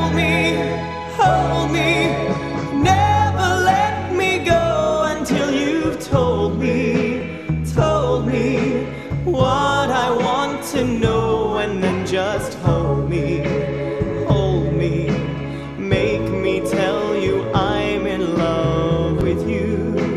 hold me, never let me go until you've told me what I want to know, and then just hold me, make me tell you I'm in love with you.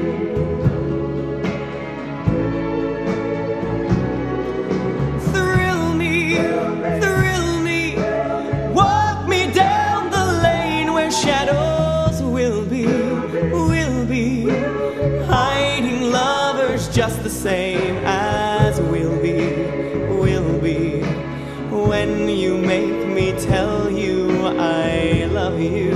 Thrill me, walk me down the lane where shadows will be, hiding lovers just the same as we'll be, when you make me tell you I love you.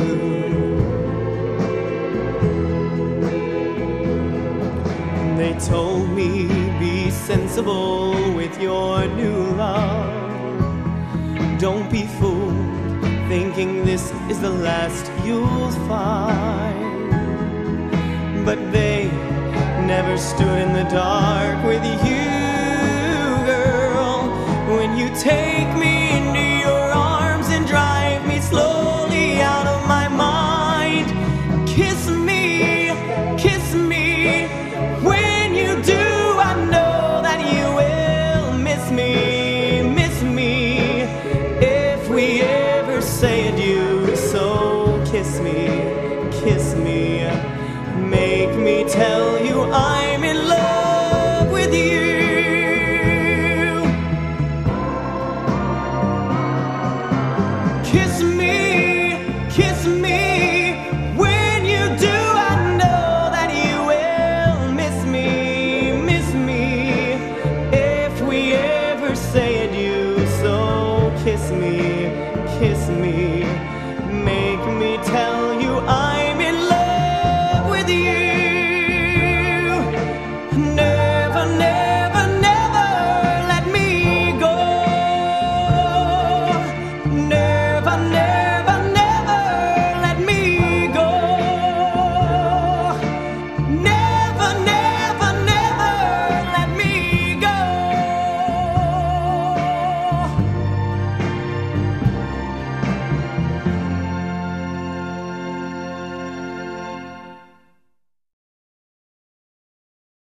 They told me, be sensible with your new love. Don't be fooled, thinking this is the last you'll find. But they never stood in the dark with you, girl. When you take me into your arms and drive me slowly out of my mind, kiss me, when you do I know that you will miss me, if we ever say adieu. So kiss me, make me tell you I'm in love with you. Kiss me, when you do I know that you will miss me, if we ever say adieu. So kiss me,